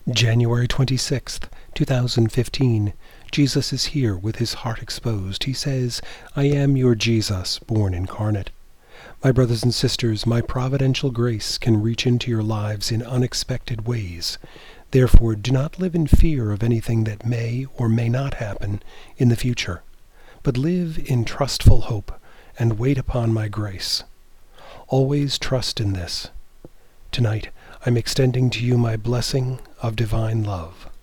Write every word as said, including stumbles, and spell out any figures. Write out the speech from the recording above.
January twenty-sixth, two thousand fifteen. Jesus is here with his heart exposed. He says, "I am your Jesus, born incarnate." My brothers and sisters, my providential grace can reach into your lives in unexpected ways. Therefore, do not live in fear of anything that may or may not happen in the future, but live in trustful hope and wait upon my grace. Always trust in this. Tonight, I'm extending to you my blessing of divine love.